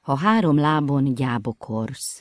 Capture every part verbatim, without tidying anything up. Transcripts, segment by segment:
Ha három lábon gyábokorsz.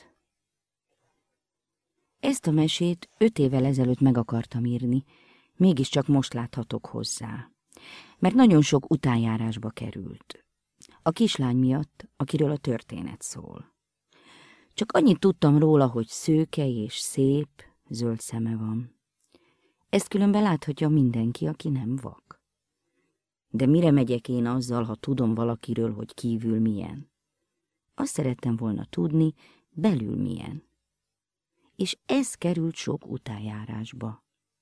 Ezt a mesét öt évvel ezelőtt meg akartam írni, mégiscsak most láthatok hozzá, mert nagyon sok utánjárásba került. A kislány miatt, akiről a történet szól. Csak annyit tudtam róla, hogy szőke és szép, zöld szeme van. Ezt különben láthatja mindenki, aki nem vak. De mire megyek én azzal, ha tudom valakiről, hogy kívül milyen? Azt szerettem volna tudni, belül milyen. És ez került sok utánjárásba.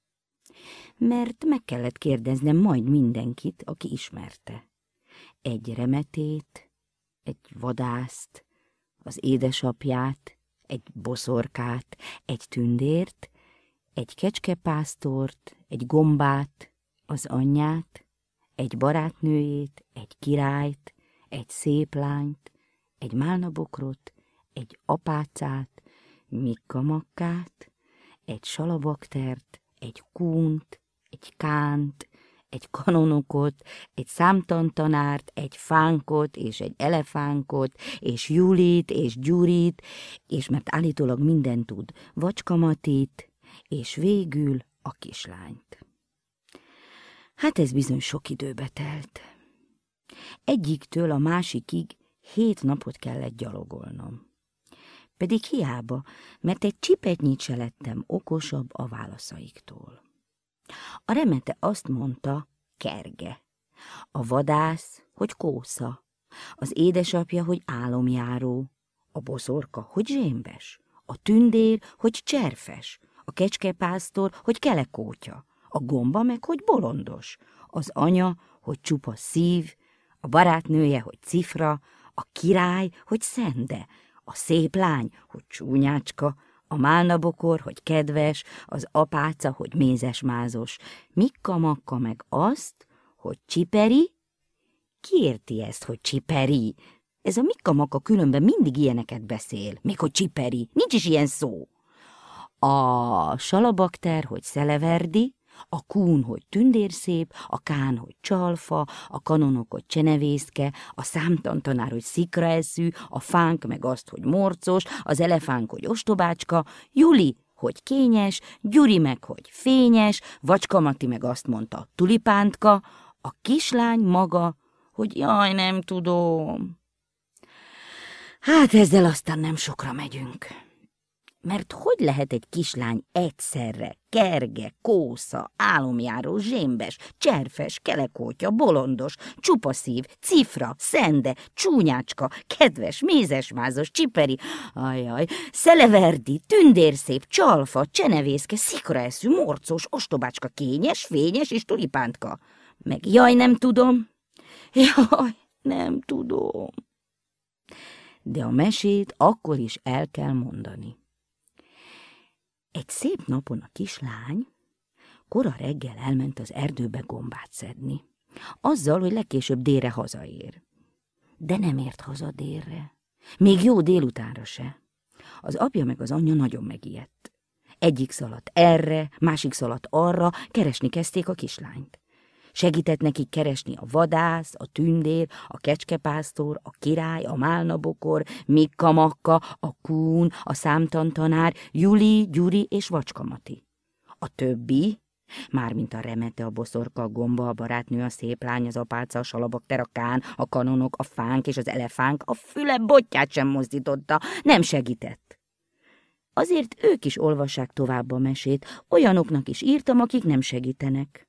Mert meg kellett kérdeznem majd mindenkit, aki ismerte. Egy remetét, egy vadászt, az édesapját, egy boszorkát, egy tündért, egy kecskepásztort, egy gombát, az anyját, egy barátnőjét, egy királyt, egy szép lányt, egy málnabokrot, egy apácát, mikkamakkát, egy salabaktert, egy kúnt, egy kánt, egy kanonokot, egy számtantanárt, egy fánkot és egy elefánkot, és Julit és Gyurit, és mert állítólag mindent tud, Vacskamatit, és végül a kislányt. Hát ez bizony sok időbe telt. Egyiktől a másikig hét napot kellett gyalogolnom. Pedig hiába, mert egy csipetnyit se lettem okosabb a válaszaiktól. A remete azt mondta, kerge. A vadász, hogy kósza. Az édesapja, hogy álomjáró. A boszorka, hogy zsémbes. A tündér, hogy cserfes. A kecskepásztor, hogy kelekótya. A gomba meg, hogy bolondos. Az anya, hogy csupa szív. A barátnője, hogy cifra. A király, hogy szende. A szép lány, hogy csúnyácska. A málnabokor, hogy kedves, az apáca, hogy mézesmázos, mikka-makka meg azt, hogy csiperi. Ki érti ezt, hogy csiperi? Ez a mikka-makka különben mindig ilyeneket beszél, még hogy csiperi, nincs is ilyen szó. A salabakter, hogy szeleverdi, a kún, hogy tündérszép, a kán, hogy csalfa, a kanonok, hogy csenevészke, a számtantanár, hogy szikraeszű, a fánk meg azt, hogy morcos, az elefánk, hogy ostobácska, Juli, hogy kényes, Gyuri meg, hogy fényes, Vacskamati meg azt mondta, tulipántka, a kislány maga, hogy jaj, nem tudom. Hát ezzel aztán nem sokra megyünk. Mert hogy lehet egy kislány egyszerre kerge, kósza, álomjáró, zsémbes, cserfes, kelekótya, bolondos, csupaszív, cifra, szende, csúnyácska, kedves, mézesmázos, csiperi, ajaj, szeleverdi, tündérszép, csalfa, csenevészke, szikraeszű, morcos, ostobácska, kényes, fényes és tulipántka. Meg jaj, nem tudom, jaj, nem tudom. De a mesét akkor is el kell mondani. Egy szép napon a kislány kora reggel elment az erdőbe gombát szedni, azzal, hogy legkésőbb délre hazaér. De nem ért haza délre, még jó délutánra se. Az apja meg az anyja nagyon megijedt. Egyik szaladt erre, másik szaladt arra, keresni kezdték a kislányt. Segített nekik keresni a vadász, a tündér, a kecskepásztor, a király, a málnabokor, mikka-makka, a kún, a számtantanár, Juli, Gyuri és Vacskamati. A többi, mármint a remete, a boszorka, a gomba, a barátnő, a szép lány, az apáca, a salabakter, a kán, a kanonok, a fánk és az elefánk a füle botját sem mozdította, nem segített. Azért ők is olvassák tovább a mesét, olyanoknak is írtam, akik nem segítenek.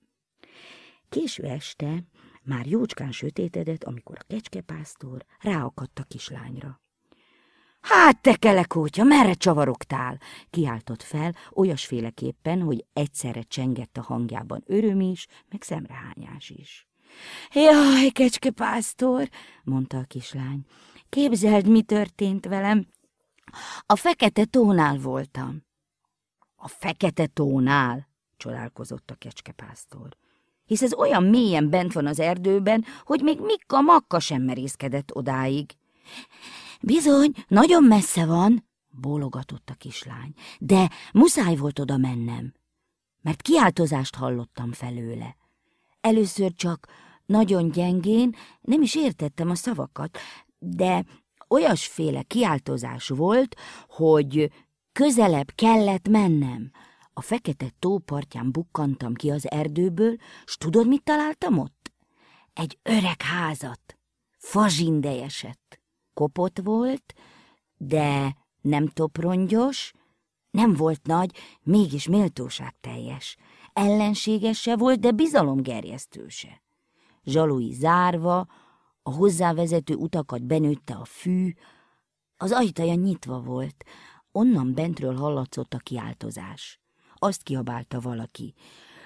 Késő este már jócskán sötétedett, amikor a kecskepásztor ráakadt a kislányra. Hát te kelekótya, merre csavarogtál? Kiáltott fel, olyasféleképpen, hogy egyszerre csengett a hangjában öröm is, meg szemrehányás is. Jaj, kecskepásztor, mondta a kislány, képzeld, mi történt velem. A fekete tónál voltam. A fekete tónál? Csodálkozott a kecskepásztor. Hisz ez olyan mélyen bent van az erdőben, hogy még mikka-makka sem merészkedett odáig. Bizony, nagyon messze van, bólogatott a kislány, de muszáj volt oda mennem, mert kiáltozást hallottam felőle. Először csak nagyon gyengén, nem is értettem a szavakat, de olyasféle kiáltozás volt, hogy közelebb kellett mennem. A fekete tó partján bukkantam ki az erdőből, s tudod, mit találtam ott? Egy öreg házat, fazsindejeset. Kopott volt, de nem toprongyos, nem volt nagy, mégis méltóságteljes. Ellenséges se volt, de bizalomgerjesztő se. Zsalui zárva, a hozzávezető utakat benőtte a fű, az ajtaja nyitva volt, onnan bentről hallatszott a kiáltozás. Azt kiabálta valaki.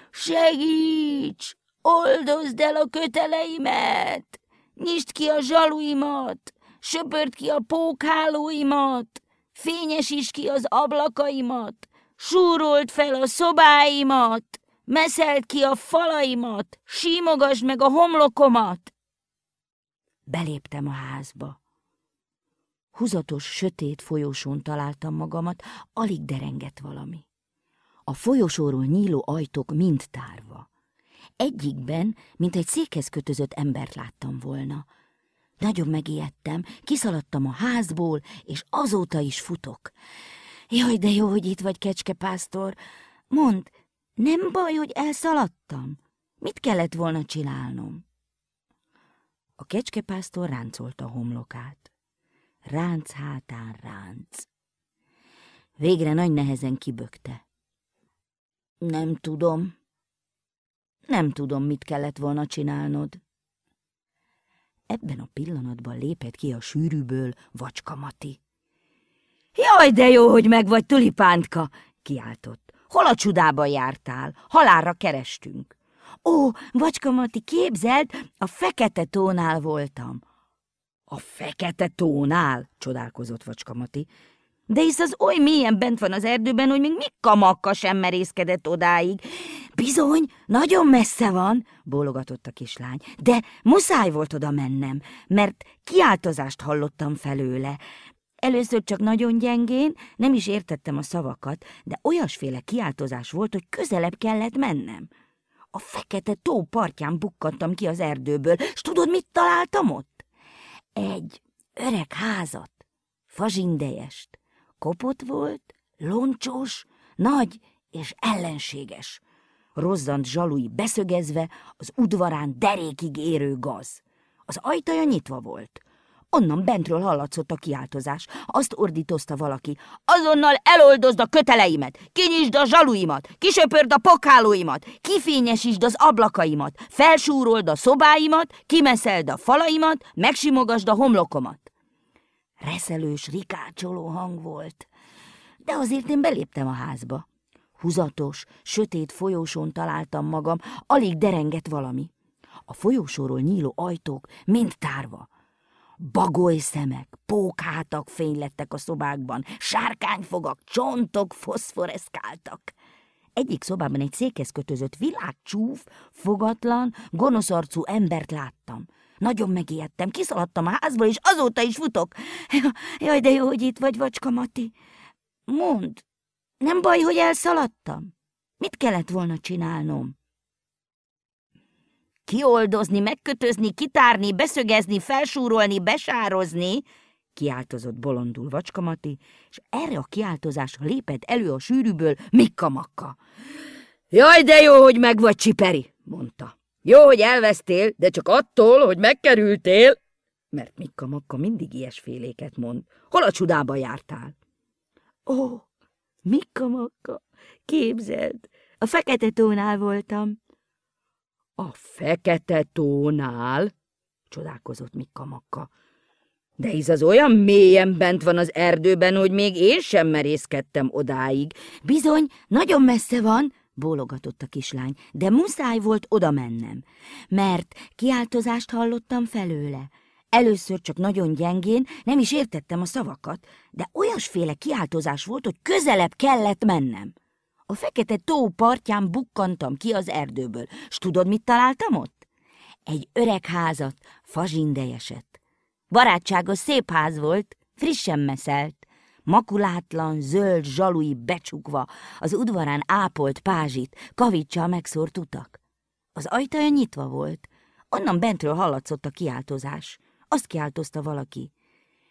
Segíts! Oldozd el a köteleimet! Nyisd ki a zsaluimat! Söpörd ki a pókhálóimat! Fényesítsd ki az ablakaimat! Súrold fel a szobáimat! Meszeld ki a falaimat! Símogasd meg a homlokomat! Beléptem a házba. Húzatos, sötét folyosón találtam magamat, alig derengett valami. A folyosóról nyíló ajtók mind tárva. Egyikben, mint egy székhez kötözött embert láttam volna. Nagyon megijedtem, kiszaladtam a házból, és azóta is futok. Jaj, de jó, hogy itt vagy, kecskepásztor. Mondd, nem baj, hogy elszaladtam? Mit kellett volna csinálnom? A kecskepásztor ráncolta a homlokát. Ránc hátán ránc. Végre nagy nehezen kibökte. Nem tudom. Nem tudom, mit kellett volna csinálnod. Ebben a pillanatban lépett ki a sűrűből Vacska Mati. Jaj, de jó, hogy meg vagy, tulipántka, kiáltott. Hol a csodában jártál? Halálra kerestünk. Ó, Vacska Mati, képzeld, a Fekete tónál voltam. A Fekete tónál? Csodálkozott Vacska Mati. De hisz az oly mélyen bent van az erdőben, hogy még Mikka Makka sem merészkedett odáig. Bizony, nagyon messze van, bólogatott a kislány, de muszáj volt oda mennem, mert kiáltozást hallottam felőle. Először csak nagyon gyengén, nem is értettem a szavakat, de olyasféle kiáltozás volt, hogy közelebb kellett mennem. A Fekete tó partján bukkantam ki az erdőből, s tudod, mit találtam ott? Egy öreg házat, fazsindejest. Kopott volt, loncsós, nagy és ellenséges. Rozzant zsalui beszögezve, az udvarán derékig érő gaz. Az ajtaja nyitva volt. Onnan bentről hallatszott a kiáltozás. Azt ordítozta valaki. Azonnal eloldozd a köteleimet, kinyisd a zsaluimat, kisöpörd a pokhálóimat, kifényesítsd az ablakaimat, felsúrold a szobáimat, kimeszeld a falaimat, megsimogasd a homlokomat. Reszelős, rikácsoló hang volt, de azért én beléptem a házba. Húzatos, sötét folyósón találtam magam, alig derengett valami. A folyósóról nyíló ajtók mind tárva. Bagoly szemek, pókhátak fénylettek a szobákban, sárkányfogak, csontok foszforeszkáltak. Egyik szobában egy székhez kötözött világcsúf, fogatlan, gonosz arcú embert láttam. Nagyon megijedtem, kiszaladtam a házból, és azóta is futok. Jaj, de jó, hogy itt vagy, Vacska Mati. Mondd, nem baj, hogy elszaladtam? Mit kellett volna csinálnom? Kioldozni, megkötözni, kitárni, beszögezni, felsúrolni, besározni, kiáltozott bolondul Vacska Mati, és erre a kiáltozásra lépett elő a sűrűből Mikka Makka. Jaj, de jó, hogy meg vagy, Csiperi, mondta. Jó, hogy elvesztél, de csak attól, hogy megkerültél, mert Mikka Makka mindig ilyesféléket mond. Hol a csodába jártál? Ó, Mikka Makka, képzeld, a Fekete tónál voltam. A Fekete tónál? Csodálkozott Mikka Makka. De hisz az olyan mélyen bent van az erdőben, hogy még én sem merészkedtem odáig. Bizony, nagyon messze van, bólogatott a kislány, de muszáj volt oda mennem, mert kiáltozást hallottam felőle. Először csak nagyon gyengén, nem is értettem a szavakat, de olyasféle kiáltozás volt, hogy közelebb kellett mennem. A Fekete tó partján bukkantam ki az erdőből, s tudod, mit találtam ott? Egy öreg házat, fazsindejeset. Barátságos szép ház volt, frissen meszelt, makulátlan, zöld zsalui becsukva, az udvarán ápolt pázsit, kavicsal megszórt utak. Az ajtaja nyitva volt, onnan bentről hallatszott a kiáltozás. Azt kiáltozta valaki.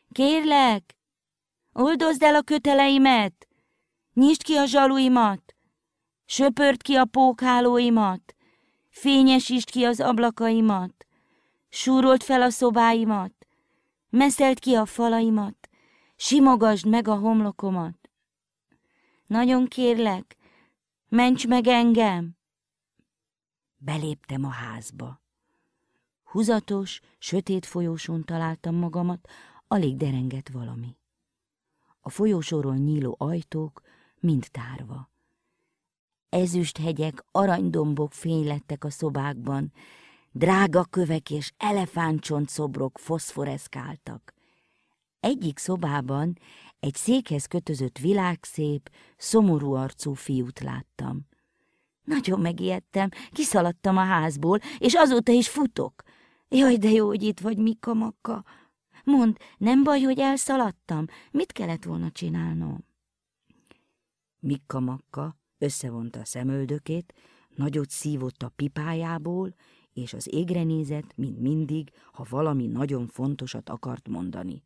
Kérlek, oldozd el a köteleimet, nyisd ki a zsaluimat, söpörd ki a pókhálóimat, fényesítsd ki az ablakaimat, súrold fel a szobáimat, meszeld ki a falaimat, simogasd meg a homlokomat. Nagyon kérlek, ments meg engem! Beléptem a házba. Húzatos, sötét folyósón találtam magamat, alig derengett valami. A folyósóról nyíló ajtók mind tárva. Ezüsthegyek, aranydombok fénylettek a szobákban, drága kövek és elefántcsontszobrok foszforeszkáltak. Egyik szobában egy székhez kötözött világszép, szomorú arcú fiút láttam. Nagyon megijedtem, kiszaladtam a házból, és azóta is futok. Jaj, de jó, hogy itt vagy, Mikka Makka. Mondd, nem baj, hogy elszaladtam? Mit kellett volna csinálnom? Mikka Makka összevonta a szemöldökét, nagyot szívott a pipájából, és az égre nézett, mint mindig, ha valami nagyon fontosat akart mondani.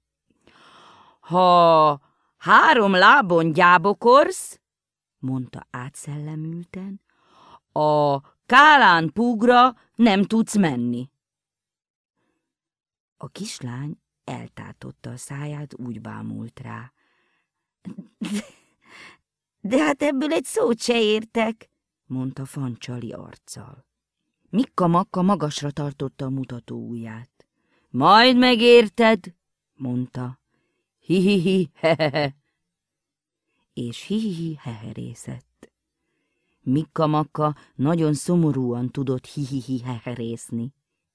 Ha három lábon gyábokorsz, mondta átszellemülten, a Kálán Pugra nem tudsz menni. A kislány eltátotta a száját, úgy bámult rá. De, de hát ebből egy szót se értek, mondta fancsali arccal. Mikka Makka magasra tartotta a mutató ujját. Majd megérted, mondta. Hi-hi-hi, hehehe. És hi-hi-hi heherészett. Mikka Makka nagyon szomorúan tudott hi-hi-hi heherészni.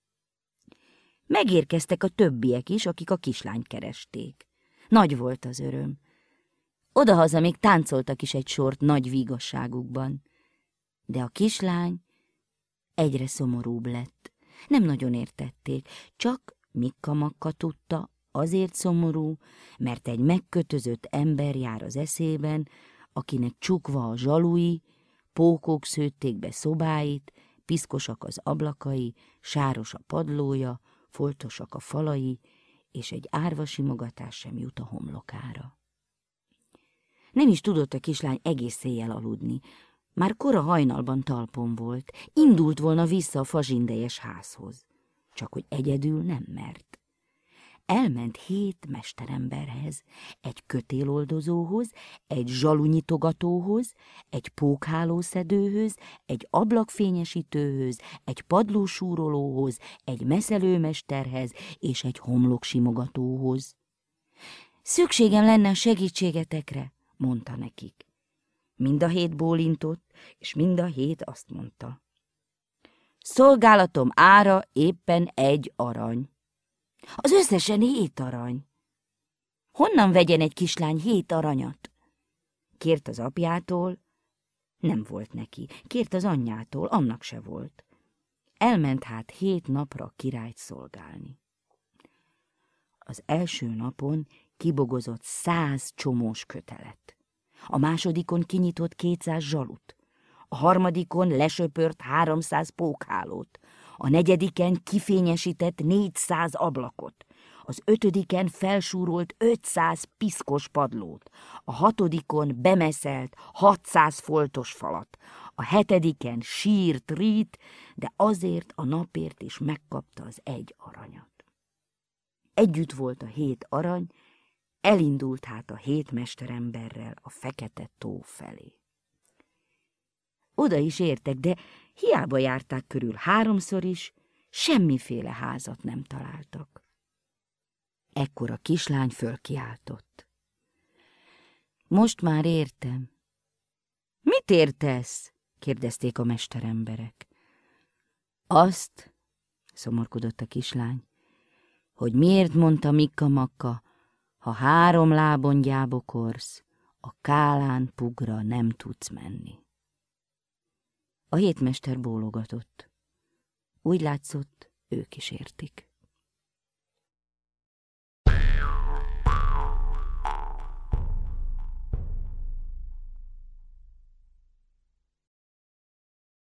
Megérkeztek a többiek is, akik a kislányt keresték. Nagy volt az öröm. Odahaza még táncoltak is egy sort nagy vígasságukban. De a kislány egyre szomorúbb lett. Nem nagyon értették, csak Mikka Makka tudta, azért szomorú, mert egy megkötözött ember jár az eszében, akinek csukva a zsalui, pókok szőtték be szobáit, piszkosak az ablakai, sáros a padlója, foltosak a falai, és egy árva simogatás sem jut a homlokára. Nem is tudott a kislány egész éjjel aludni. Már kora hajnalban talpon volt, indult volna vissza a fazsindejes házhoz. Csak hogy egyedül nem mert. Elment hét mesteremberhez, egy kötéloldozóhoz, egy zsalunyitogatóhoz, egy pókhálószedőhöz, egy ablakfényesítőhöz, egy padlósúrolóhoz, egy meszelőmesterhez és egy homloksimogatóhoz. Szükségem lenne a segítségetekre, mondta nekik. Mind a hét bólintott, és mind a hét azt mondta. Szolgálatom ára éppen egy arany. Az összesen hét arany. Honnan vegyen egy kislány hét aranyat? Kért az apjától, nem volt neki. Kért az anyjától, annak se volt. Elment hát hét napra a királyt szolgálni. Az első napon kibogozott száz csomós kötelet. A másodikon kinyitott kétszáz zsalut. A harmadikon lesöpört háromszáz pókhálót. A negyediken kifényesített négyszáz ablakot, az ötödiken felsúrolt ötszáz piszkos padlót, a hatodikon bemeszelt hatszáz foltos falat, a hetediken sírt rít, de azért a napért is megkapta az egy aranyat. Együtt volt a hét arany, elindult hát a hét mesteremberrel a fekete tó felé. Oda is értek, de hiába járták körül háromszor is, semmiféle házat nem találtak. Ekkor a kislány fölkiáltott. Most már értem. Mit értesz? Kérdezték a mesteremberek. Azt, szomorkodott a kislány, hogy miért mondta Mikka Makka, ha három lábon gyábokorsz, a Kálán Pugra nem tudsz menni. A hétmester bólogatott. Úgy látszott, ők is értik.